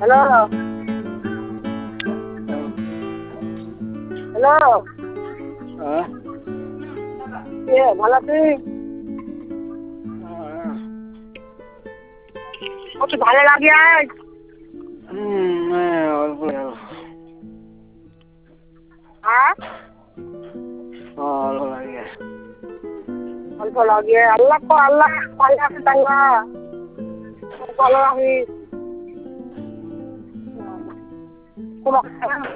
Hello hello হ্যাঁ কে ভালো আছিস? কত ভালো লাগে আজ। অল্প হ্যাঁ অল্প লাগে অল্প লাগে আল্লাহ তো আল্লাহ ভালো আছে তাল্লা ভালো রাখিস তোমাকে